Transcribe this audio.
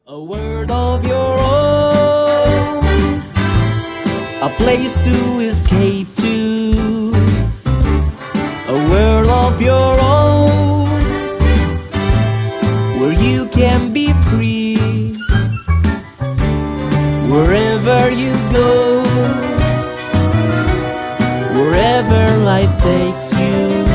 A world of your own, a place to escape to, a world of your own, where you can be free, wherever you go, wherever life takes you.